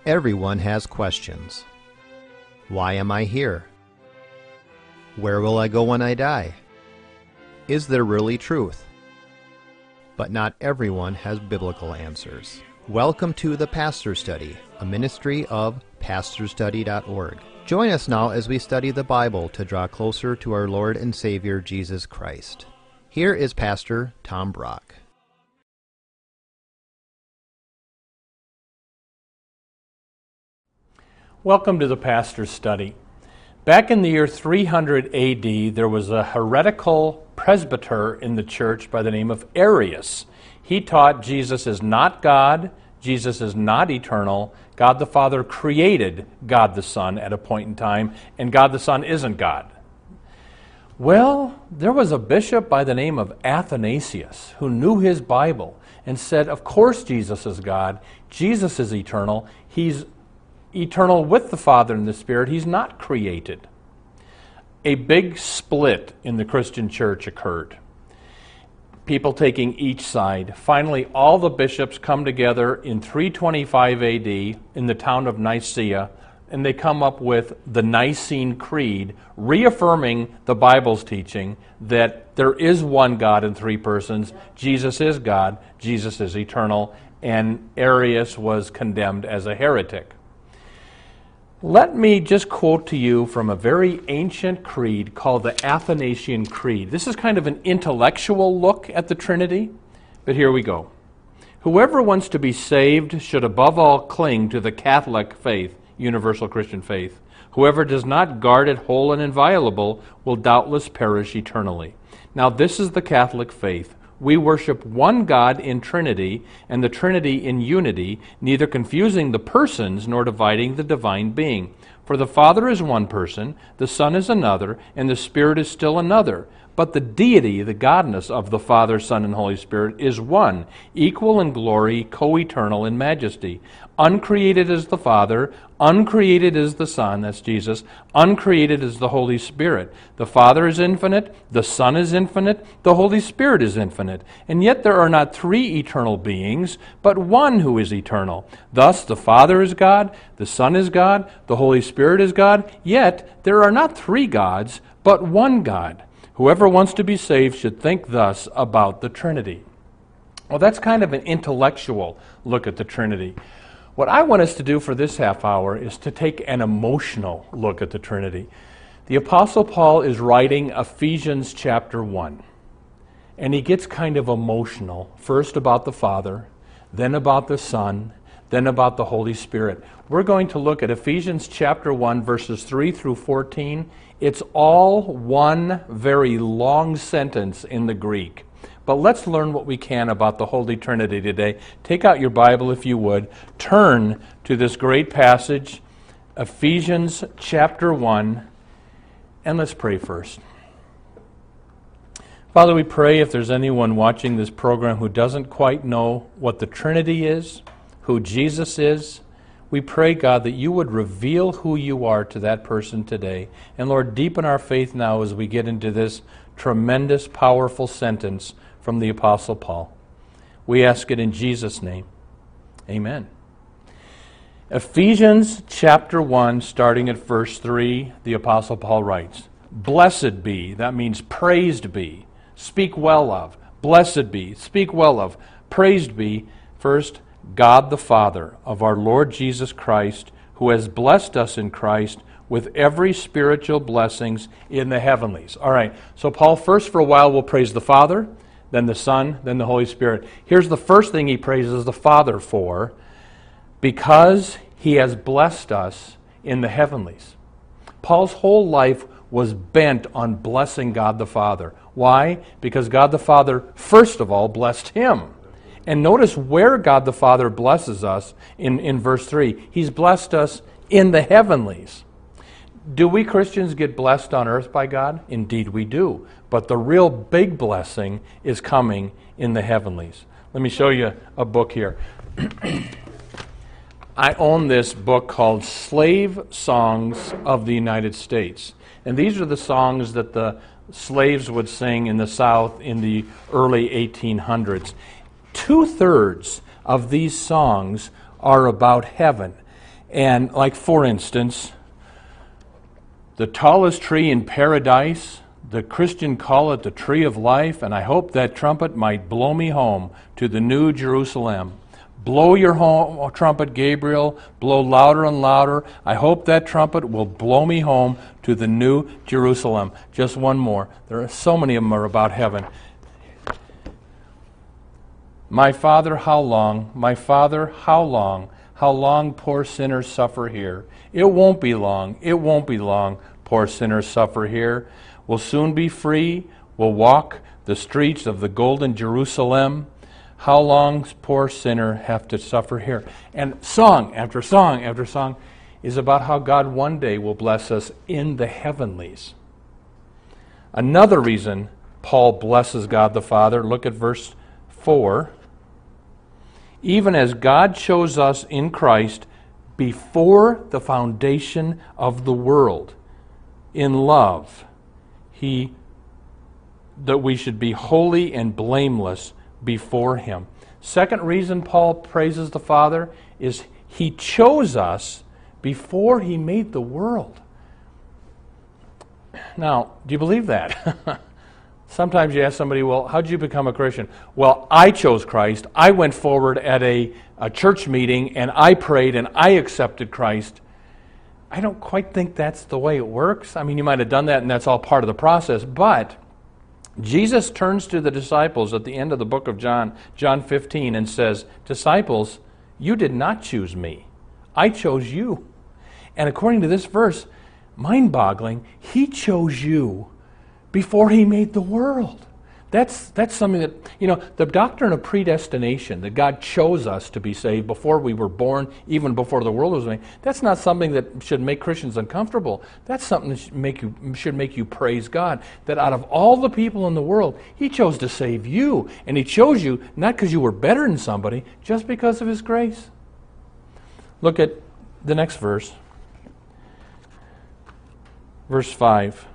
Everyone has questions. Why am I here? Where will I go when I die? Is there really truth? But not everyone has biblical answers. Welcome to the Pastor Study, a ministry of pastorstudy.org. Join us now as we study the Bible to draw closer to our Lord and Savior Jesus Christ. Here is Pastor Tom Brock. Welcome to the Pastor's Study. Back in the year 300 AD, there was a heretical presbyter in the church by the name of Arius. He taught Jesus is not God, Jesus is not eternal, God the Father created God the Son at a point in time, and God the Son isn't God. Well, there was a bishop by the name of Athanasius who knew his Bible and said, of course Jesus is God, Jesus is eternal, He's eternal with the Father and the Spirit, He's not created. A big split in the Christian church occurred. People taking each side. Finally, all the bishops come together in 325 AD in the town of Nicaea, and they come up with the Nicene Creed, reaffirming the Bible's teaching that there is one God in three persons. Jesus is God, Jesus is eternal, and Arius was condemned as a heretic. Let me just quote to you from a very ancient creed called the Athanasian Creed. This is kind of an intellectual look at the Trinity, but here we go. Whoever wants to be saved should above all cling to the Catholic faith, universal Christian faith. Whoever does not guard it whole and inviolable will doubtless perish eternally. Now this is the Catholic faith. We worship one God in Trinity, and the Trinity in unity, neither confusing the persons nor dividing the divine being. For the Father is one person, the Son is another, and the Spirit is still another. But the deity, the godness of the Father, Son, and Holy Spirit is one, equal in glory, co-eternal in majesty. Uncreated is the Father, uncreated is the Son, that's Jesus, uncreated is the Holy Spirit. The Father is infinite, the Son is infinite, the Holy Spirit is infinite. And yet there are not three eternal beings, but one who is eternal. Thus the Father is God, the Son is God, the Holy Spirit is God, yet there are not three gods, but one God. Whoever wants to be saved should think thus about the Trinity. Well, that's kind of an intellectual look at the Trinity. What I want us to do for this half hour is to take an emotional look at the Trinity. The Apostle Paul is writing Ephesians chapter 1, and he gets kind of emotional, first about the Father, then about the Son, then about the Holy Spirit. We're going to look at Ephesians chapter 1, verses 3 through 14. It's all one very long sentence in the Greek. But let's learn what we can about the Holy Trinity today. Take out your Bible if you would. Turn to this great passage, Ephesians chapter 1, and let's pray first. Father, we pray if there's anyone watching this program who doesn't quite know what the Trinity is, who Jesus is, we pray, God, that you would reveal who you are to that person today. And Lord, deepen our faith now as we get into this tremendous, powerful sentence from the Apostle Paul. We ask it in Jesus' name. Amen. Ephesians chapter 1, starting at verse 3, the Apostle Paul writes, Blessed be, that means praised be, speak well of, blessed be, speak well of, praised be, first, God the Father of our Lord Jesus Christ, who has blessed us in Christ with every spiritual blessings in the heavenlies. All right, so Paul first for a while will praise the Father, then the Son, then the Holy Spirit. Here's the first thing he praises the Father for, because he has blessed us in the heavenlies. Paul's whole life was bent on blessing God the Father. Why? Because God the Father, first of all, blessed him. And notice where God the Father blesses us in verse 3. He's blessed us in the heavenlies. Do we Christians get blessed on earth by God? Indeed we do. But the real big blessing is coming in the heavenlies. Let me show you a book here. I own this book called Slave Songs of the United States. And these are the songs that the slaves would sing in the South in the early 1800s. 2/3 of these songs are about heaven. And like, for instance, the tallest tree in paradise, the Christian call it the tree of life, and I hope that trumpet might blow me home to the new Jerusalem. Blow your trumpet, Gabriel. Blow louder and louder. I hope that trumpet will blow me home to the new Jerusalem. Just one more. There are so many of them are about heaven. My Father, how long? My Father, how long? How long poor sinners suffer here? It won't be long. It won't be long. Poor sinners suffer here. We'll soon be free. We'll walk the streets of the golden Jerusalem. How long poor sinner have to suffer here? And song after song after song is about how God one day will bless us in the heavenlies. Another reason Paul blesses God the Father, look at verse 4. Even as God chose us in Christ before the foundation of the world, in love, that we should be holy and blameless before Him. Second reason Paul praises the Father is He chose us before He made the world. Now, do you believe that? Sometimes you ask somebody, well, how did you become a Christian? Well, I chose Christ. I went forward at a church meeting, and I prayed, and I accepted Christ. I don't quite think that's the way it works. I mean, you might have done that, and that's all part of the process, but Jesus turns to the disciples at the end of the book of John, John 15, and says, disciples, you did not choose me. I chose you. And according to this verse, mind-boggling, He chose you before He made the world. That's something that, the doctrine of predestination, that God chose us to be saved before we were born, even before the world was made, that's not something that should make Christians uncomfortable. That's something that should make you praise God, that out of all the people in the world, He chose to save you. And He chose you not because you were better than somebody, just because of His grace. Look at the next verse. Verse 5.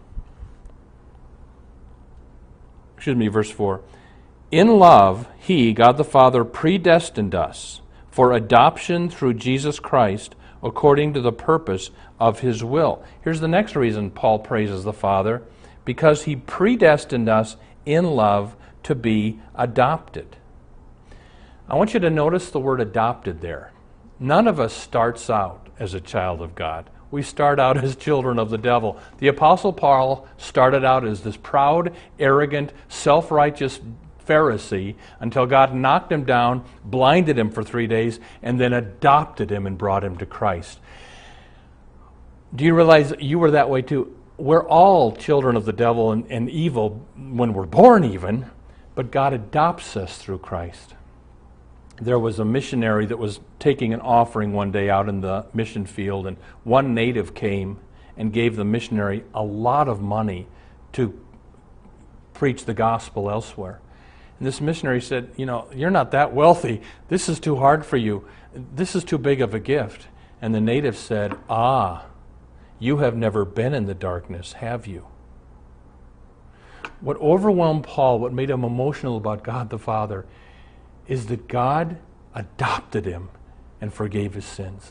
Verse 4. In love, He, God the Father, predestined us for adoption through Jesus Christ according to the purpose of His will. Here's the next reason Paul praises the Father, because He predestined us in love to be adopted. I want you to notice the word adopted there. None of us starts out as a child of God. We start out as children of the devil. The Apostle Paul started out as this proud, arrogant, self-righteous Pharisee until God knocked him down, blinded him for 3 days, and then adopted him and brought him to Christ. Do you realize you were that way too? We're all children of the devil and evil when we're born even, but God adopts us through Christ. There was a missionary that was taking an offering one day out in the mission field, and one native came and gave the missionary a lot of money to preach the gospel elsewhere. And this missionary said, you're not that wealthy. This is too hard for you. This is too big of a gift. And the native said, you have never been in the darkness, have you? What overwhelmed Paul, what made him emotional about God the Father, is that God adopted him and forgave his sins.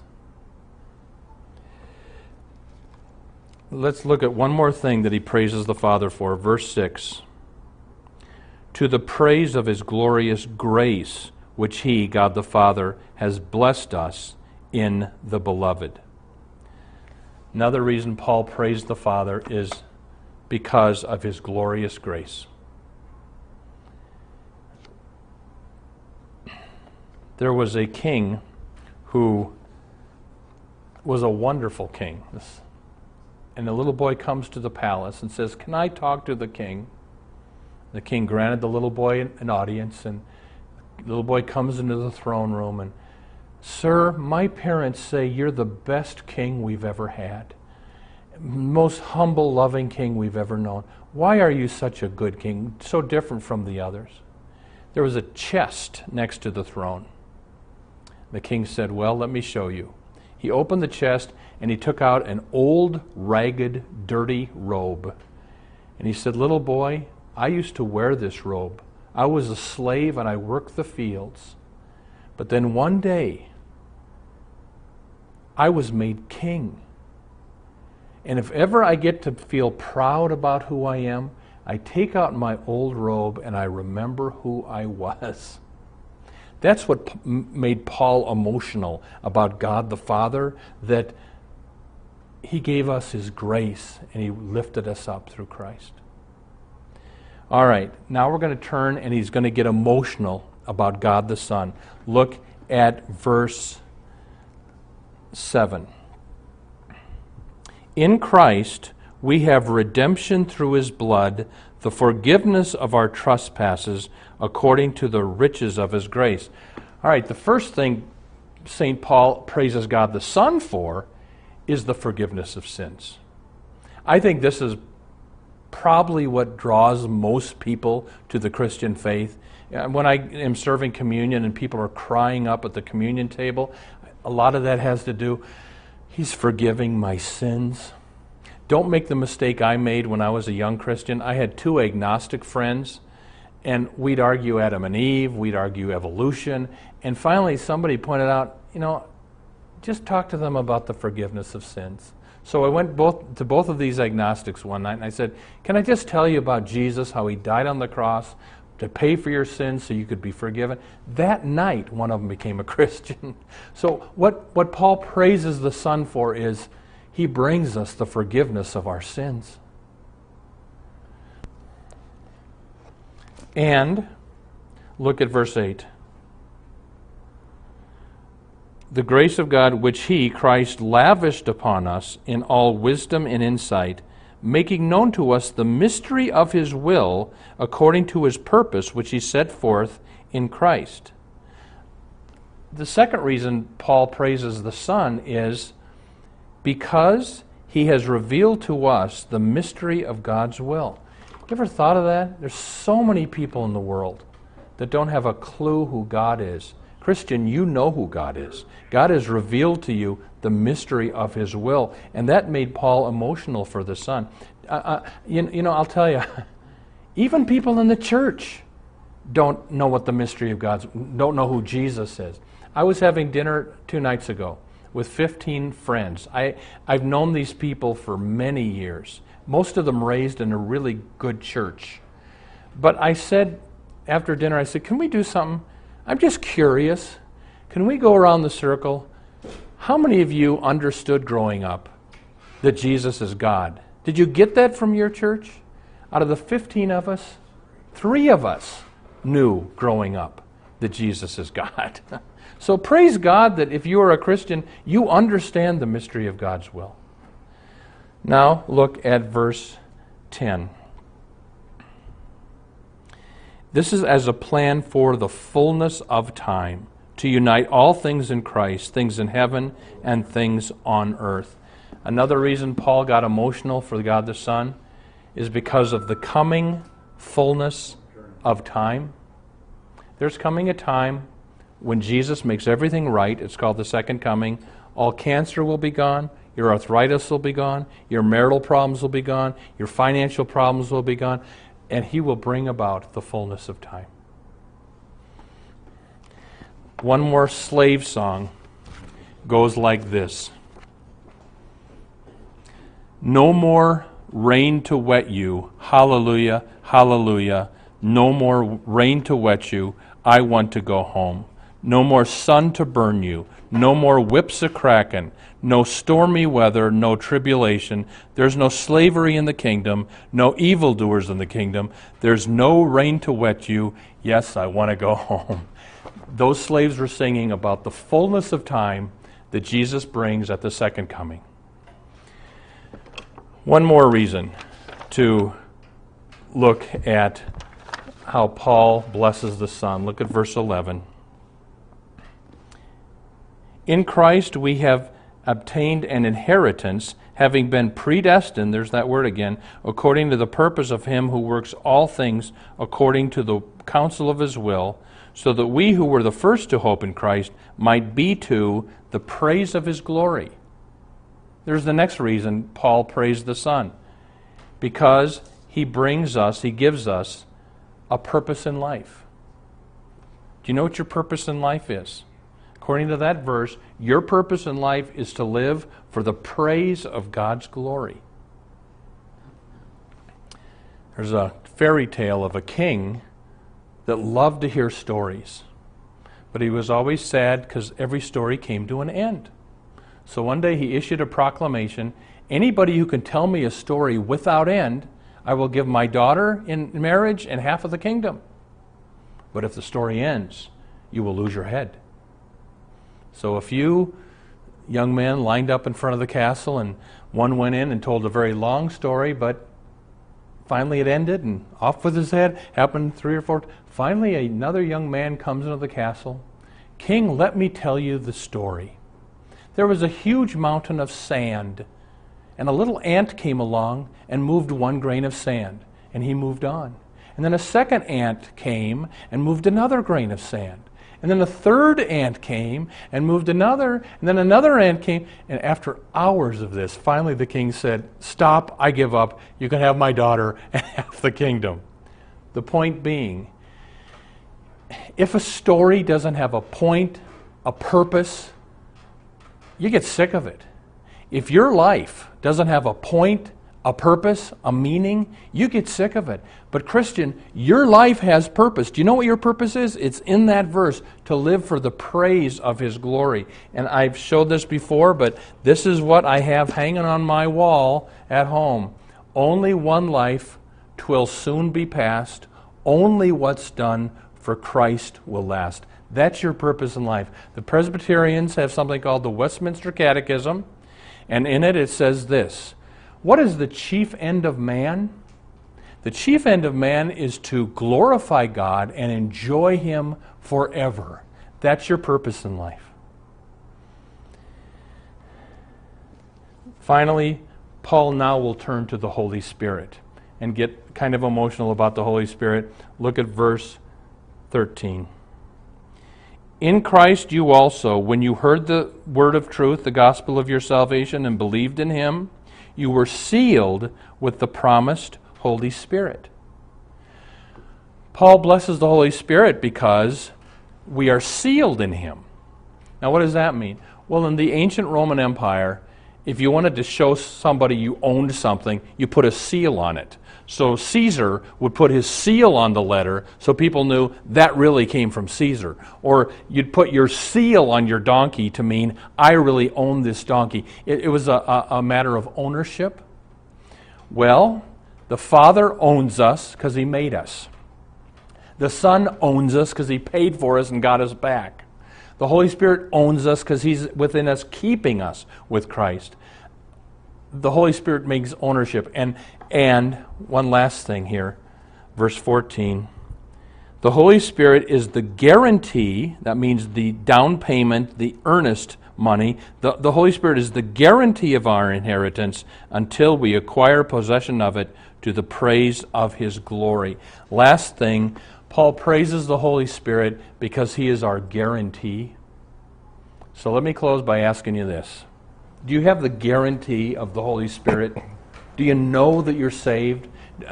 Let's look at one more thing that he praises the Father for. Verse 6. To the praise of His glorious grace, which He, God the Father, has blessed us in the Beloved. Another reason Paul praised the Father is because of His glorious grace. There was a king who was a wonderful king. And the little boy comes to the palace and says, can I talk to the king? The king granted the little boy an audience, and the little boy comes into the throne room and, sir, my parents say you're the best king we've ever had. Most humble, loving king we've ever known. Why are you such a good king, so different from the others? There was a chest next to the throne. The king said, well, let me show you. He opened the chest and he took out an old, ragged, dirty robe. And he said, little boy, I used to wear this robe. I was a slave and I worked the fields. But then one day, I was made king. And if ever I get to feel proud about who I am, I take out my old robe and I remember who I was. That's what made Paul emotional about God the Father, that He gave us His grace and He lifted us up through Christ. All right, now we're going to turn and he's going to get emotional about God the Son. Look at verse 7. In Christ we have redemption through His blood, the forgiveness of our trespasses, according to the riches of His grace. All right, the first thing St. Paul praises God the Son for is the forgiveness of sins. I think this is probably what draws most people to the Christian faith. When I am serving communion and people are crying up at the communion table, a lot of that has to do, He's forgiving my sins. Don't make the mistake I made when I was a young Christian. I had 2 agnostic friends, and we'd argue Adam and Eve, we'd argue evolution, and finally somebody pointed out, just talk to them about the forgiveness of sins. So I went to both of these agnostics one night, and I said, can I just tell you about Jesus, how He died on the cross to pay for your sins so you could be forgiven? That night, one of them became a Christian. So what Paul praises the Son for is He brings us the forgiveness of our sins. And look at verse 8. The grace of God which He, Christ, lavished upon us in all wisdom and insight, making known to us the mystery of His will according to His purpose, which He set forth in Christ. The second reason Paul praises the Son is because He has revealed to us the mystery of God's will. You ever thought of that? There's so many people in the world that don't have a clue who God is. Christian, you know who God is. God has revealed to you the mystery of His will, and that made Paul emotional for the Son. I'll tell you, even people in the church don't know what the mystery of God's, don't know who Jesus is. I was having dinner 2 nights ago with 15 friends. I've known these people for many years, most of them raised in a really good church. But I said, after dinner, can we do something? I'm just curious. Can we go around the circle? How many of you understood growing up that Jesus is God? Did you get that from your church? Out of the 15 of us, 3 of us knew growing up that Jesus is God. So praise God that if you are a Christian, you understand the mystery of God's will. Now look at verse 10. This is as a plan for the fullness of time, to unite all things in Christ, things in heaven and things on earth. Another reason Paul got emotional for God the Son is because of the coming fullness of time. There's coming a time when Jesus makes everything right. It's called the second coming. All cancer will be gone. Your arthritis will be gone. Your marital problems will be gone. Your financial problems will be gone. And He will bring about the fullness of time. One more slave song goes like this. No more rain to wet you, hallelujah, hallelujah. No more rain to wet you, I want to go home. No more sun to burn you, no more whips a-crackin', no stormy weather, no tribulation. There's no slavery in the kingdom, no evildoers in the kingdom. There's no rain to wet you. Yes, I want to go home. Those slaves were singing about the fullness of time that Jesus brings at the second coming. One more reason to look at how Paul blesses the Son. Look at verse 11. In Christ we have obtained an inheritance, having been predestined, there's that word again, according to the purpose of Him who works all things according to the counsel of His will, so that we who were the first to hope in Christ might be to the praise of His glory. There's the next reason Paul praised the Son. Because He gives us a purpose in life. Do you know what your purpose in life is? according to that verse, your purpose in life is to live for the praise of God's glory. There's a fairy tale of a king that loved to hear stories, but he was always sad because every story came to an end. So one day he issued a proclamation, anybody who can tell me a story without end, I will give my daughter in marriage and half of the kingdom. But if the story ends, you will lose your head. So a few young men lined up in front of the castle, and one went in and told a very long story, but finally it ended, and off with his head. Happened 3 or 4. Finally, another young man comes into the castle. King, let me tell you the story. There was a huge mountain of sand, and a little ant came along and moved 1 grain of sand, and he moved on. And then a second ant came and moved another grain of sand. And then a third ant came and moved another, and then another ant came. And after hours of this, finally the king said, stop, I give up. You can have my daughter and half the kingdom. The point being, if a story doesn't have a point, a purpose, you get sick of it. If your life doesn't have a point, a purpose, a meaning, you get sick of it. But Christian, your life has purpose. Do you know what your purpose is? It's in that verse, to live for the praise of His glory. And I've showed this before, but this is what I have hanging on my wall at home. Only one life, 'twill soon be past. Only what's done for Christ will last. That's your purpose in life. The Presbyterians have something called the Westminster Catechism, and in it says this: what is the chief end of man? The chief end of man is to glorify God and enjoy Him forever. That's your purpose in life. Finally, Paul now will turn to the Holy Spirit and get kind of emotional about the Holy Spirit. Look at verse 13. In Christ you also, when you heard the word of truth, the gospel of your salvation, and believed in Him, you were sealed with the promised Holy Spirit. Paul blesses the Holy Spirit because we are sealed in Him. Now what does that mean? Well, in the ancient Roman Empire, if you wanted to show somebody you owned something, you put a seal on it. So Caesar would put his seal on the letter so people knew that really came from Caesar. Or you'd put your seal on your donkey to mean, I really own this donkey. It was a matter of ownership. Well, the Father owns us because He made us. The Son owns us because He paid for us and got us back. The Holy Spirit owns us because He's within us, keeping us with Christ. The Holy Spirit makes ownership. And one last thing here, verse 14. The Holy Spirit is the guarantee, that means the down payment, the earnest money. The Holy Spirit is the guarantee of our inheritance until we acquire possession of it to the praise of His glory. Last thing, Paul praises the Holy Spirit because He is our guarantee. So let me close by asking you this. Do you have the guarantee of the Holy Spirit? Do you know that you're saved?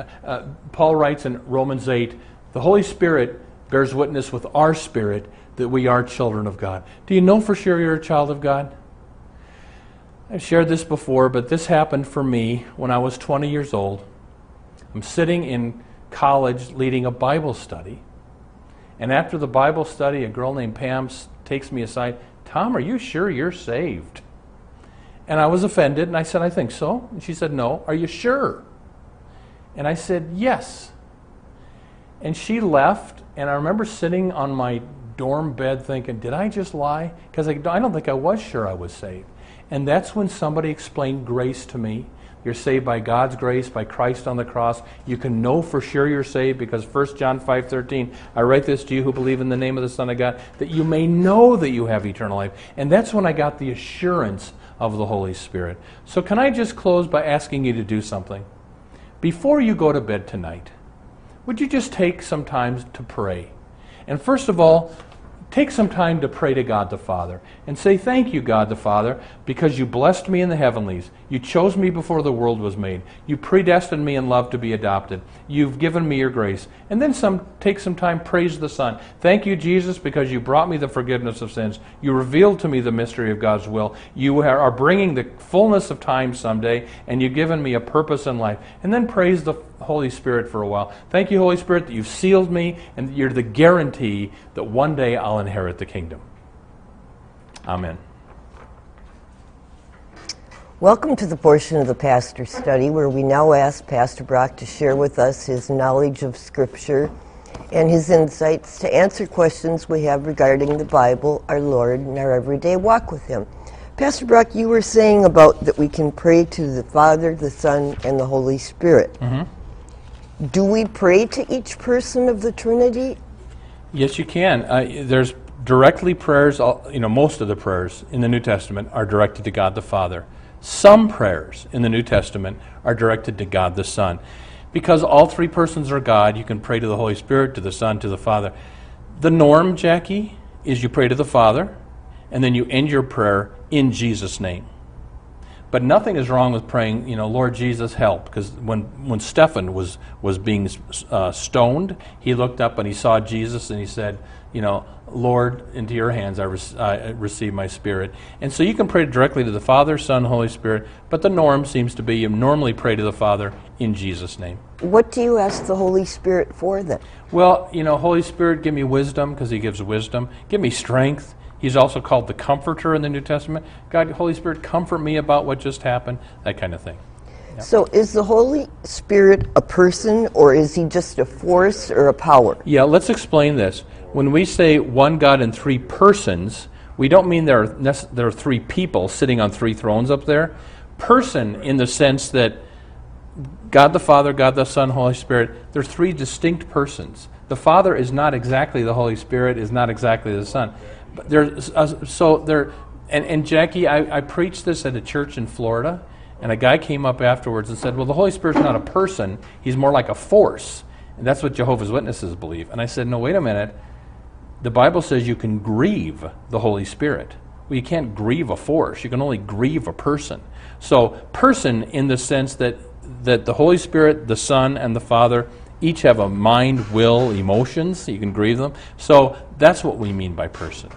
Paul writes in Romans 8, the Holy Spirit bears witness with our spirit that we are children of God. Do you know for sure you're a child of God? I've shared this before, but this happened for me when I was 20 years old. I'm sitting in college leading a Bible study. And after the Bible study, a girl named Pam takes me aside. Tom, are you sure you're saved? And I was offended, and I said, I think so. And she said, no. Are you sure? And I said, yes. And she left, and I remember sitting on my dorm bed thinking, did I just lie? Because I don't think I was sure I was saved. And that's when somebody explained grace to me. You're saved by God's grace, by Christ on the cross. You can know for sure you're saved because 1 John 5:13, I write this to you who believe in the name of the Son of God, that you may know that you have eternal life. And that's when I got the assurance of the Holy Spirit. So can I just close by asking you to do something? Before you go to bed tonight, would you just take some time to pray? And first of all, take some time to pray to God the Father and say, thank you, God the Father, because you blessed me in the heavenlies. You chose me before the world was made. You predestined me in love to be adopted. You've given me your grace. And then take some time, praise the Son. Thank you, Jesus, because you brought me the forgiveness of sins. You revealed to me the mystery of God's will. You are bringing the fullness of time someday, and you've given me a purpose in life. And then praise the Holy Spirit for a while. Thank you, Holy Spirit, that you've sealed me, and you're the guarantee that one day I'll inherit the kingdom. Amen. Welcome to the portion of the Pastor Study where we now ask Pastor Brock to share with us his knowledge of Scripture and his insights to answer questions we have regarding the Bible, our Lord, and our everyday walk with Him. Pastor Brock, you were saying about that we can pray to the Father, the Son, and the Holy Spirit. Mm-hmm. Do we pray to each person of the Trinity? Yes, you can. There's directly prayers, most of the prayers in the New Testament are directed to God the Father. Some prayers in the New Testament are directed to God the Son. Because all three persons are God, you can pray to the Holy Spirit, to the Son, to the Father. The norm, Jackie, is you pray to the Father, and then you end your prayer in Jesus' name. But nothing is wrong with praying, Lord Jesus, help. Because when Stephen was being stoned, he looked up and he saw Jesus and he said, Lord, into your hands I receive my spirit. And so you can pray directly to the Father, Son, Holy Spirit, but the norm seems to be you normally pray to the Father in Jesus' name. What do you ask the Holy Spirit for then? Well, Holy Spirit, give me wisdom, because He gives wisdom. Give me strength. He's also called the Comforter in the New Testament. God, Holy Spirit, comfort me about what just happened, that kind of thing. Yep. So is the Holy Spirit a person, or is He just a force or a power? Yeah, let's explain this. When we say one God in three persons, we don't mean there are three people sitting on three thrones up there. Person in the sense that God the Father, God the Son, Holy Spirit, they're three distinct persons. The Father is not exactly the Holy Spirit, is not exactly the Son. But and Jackie, I preached this at a church in Florida, and a guy came up afterwards and said, well, the Holy Spirit's not a person, He's more like a force. And that's what Jehovah's Witnesses believe. And I said, no, wait a minute. The Bible says you can grieve the Holy Spirit. Well, you can't grieve a force. You can only grieve a person. So person in the sense that the Holy Spirit, the Son, and the Father each have a mind, will, emotions. You can grieve them. So that's what we mean by person.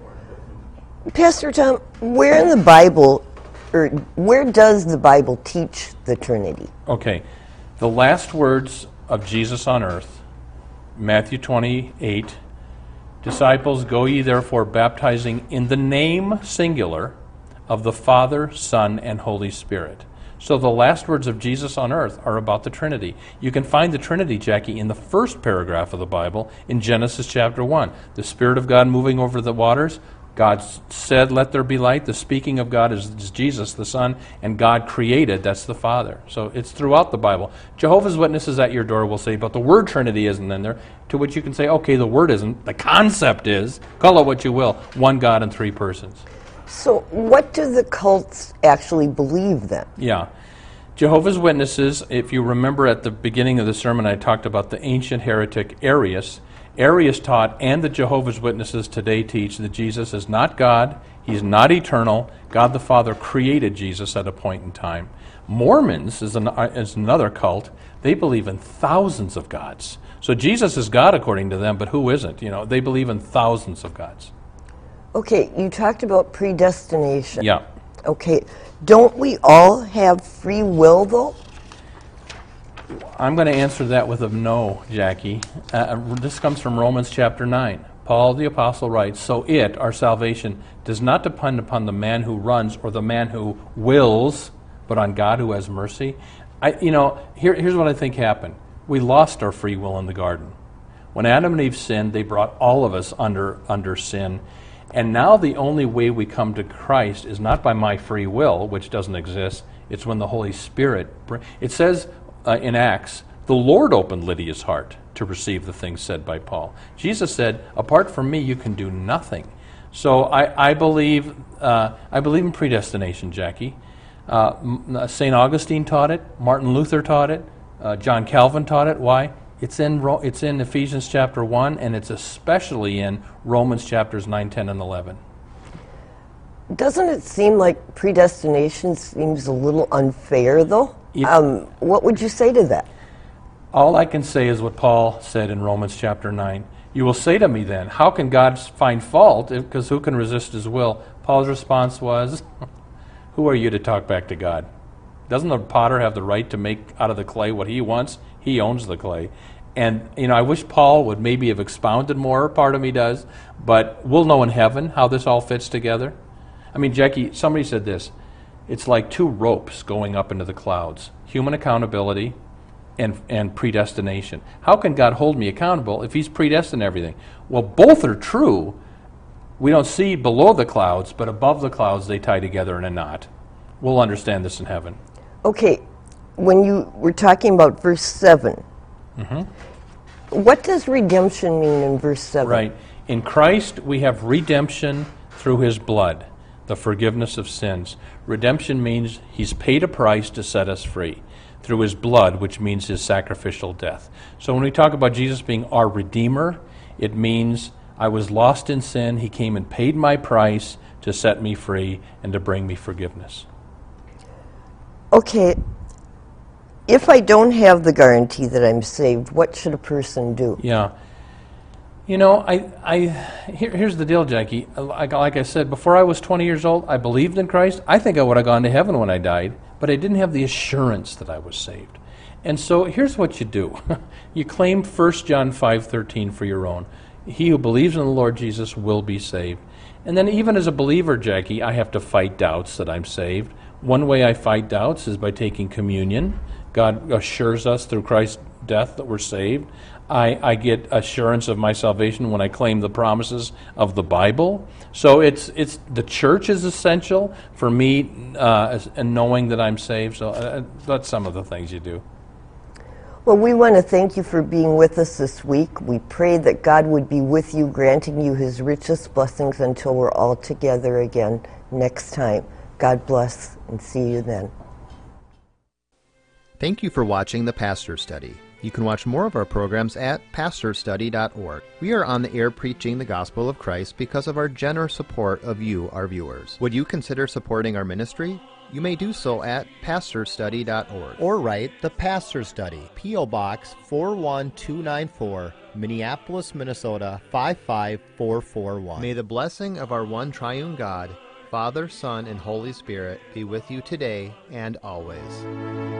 Pastor Tom, where in the Bible, or where does the Bible teach the Trinity? Okay. The last words of Jesus on earth, Matthew 28, disciples, go ye therefore baptizing in the name, singular, of the Father, Son, and Holy Spirit. So the last words of Jesus on earth are about the Trinity. You can find the Trinity, Jackie, in the first paragraph of the Bible in Genesis chapter 1. The Spirit of God moving over the waters. God said, let there be light. The speaking of God is Jesus, the Son, and God created, that's the Father. So it's throughout the Bible. Jehovah's Witnesses at your door will say, but the word Trinity isn't in there, to which you can say, okay, the word isn't. The concept is, call it what you will, one God in three persons. So what do the cults actually believe then? Yeah. Jehovah's Witnesses, if you remember at the beginning of the sermon, I talked about the ancient heretic Arius. Arius taught, and the Jehovah's Witnesses today teach, that Jesus is not God, He's not eternal. God the Father created Jesus at a point in time. Mormons is another cult. They believe in thousands of gods. So Jesus is God according to them, but who isn't? They believe in thousands of gods. Okay, you talked about predestination. Yeah. Okay, don't we all have free will, though? I'm going to answer that with a no, Jackie. This comes from Romans chapter 9. Paul the Apostle writes, so our salvation, does not depend upon the man who runs or the man who wills, but on God who has mercy. Here's what I think happened. We lost our free will in the garden. When Adam and Eve sinned, they brought all of us under sin. And now the only way we come to Christ is not by my free will, which doesn't exist. It's when the Holy Spirit... It says in Acts, the Lord opened Lydia's heart to receive the things said by Paul. Jesus said, apart from me, you can do nothing. So I believe in predestination, Jackie. St. Augustine taught it. Martin Luther taught it. John Calvin taught it. Why? It's in Ephesians chapter 1, and it's especially in Romans chapters 9, 10, and 11. Doesn't it seem like predestination seems a little unfair, though? What would you say to that? All I can say is what Paul said in Romans chapter 9. You will say to me then, how can God find fault? Because who can resist his will? Paul's response was, who are you to talk back to God? Doesn't the potter have the right to make out of the clay what he wants? He owns the clay. And, I wish Paul would maybe have expounded more, part of me does, but we'll know in heaven how this all fits together. I mean, Jackie, somebody said this, it's like two ropes going up into the clouds, human accountability and predestination. How can God hold me accountable if he's predestined everything? Well, both are true. We don't see below the clouds, but above the clouds they tie together in a knot. We'll understand this in heaven. Okay, when you were talking about verse 7, what does redemption mean in verse 7? Right. In Christ we have redemption through his blood, the forgiveness of sins. Redemption means he's paid a price to set us free through his blood, which means his sacrificial death. So when we talk about Jesus being our Redeemer, it means I was lost in sin. He came and paid my price to set me free and to bring me forgiveness. Okay, if I don't have the guarantee that I'm saved, what should a person do? Yeah. Here's the deal, Jackie. Like I said, before I was 20 years old, I believed in Christ. I think I would have gone to heaven when I died, but I didn't have the assurance that I was saved. And so here's what you do. You claim 1 John 5:13 for your own. He who believes in the Lord Jesus will be saved. And then even as a believer, Jackie, I have to fight doubts that I'm saved. One way I fight doubts is by taking communion. God assures us through Christ's death that we're saved. I get assurance of my salvation when I claim the promises of the Bible. So it's the church is essential for me and knowing that I'm saved. So that's some of the things you do. Well, we want to thank you for being with us this week. We pray that God would be with you, granting you his richest blessings until we're all together again next time. God bless, and see you then. Thank you for watching The Pastor Study. You can watch more of our programs at pastorstudy.org. We are on the air preaching the gospel of Christ because of our generous support of you, our viewers. Would you consider supporting our ministry? You may do so at pastorstudy.org. Or write The Pastor Study, P.O. Box 41294, Minneapolis, Minnesota 55441. May the blessing of our one triune God, Father, Son, and Holy Spirit be with you today and always.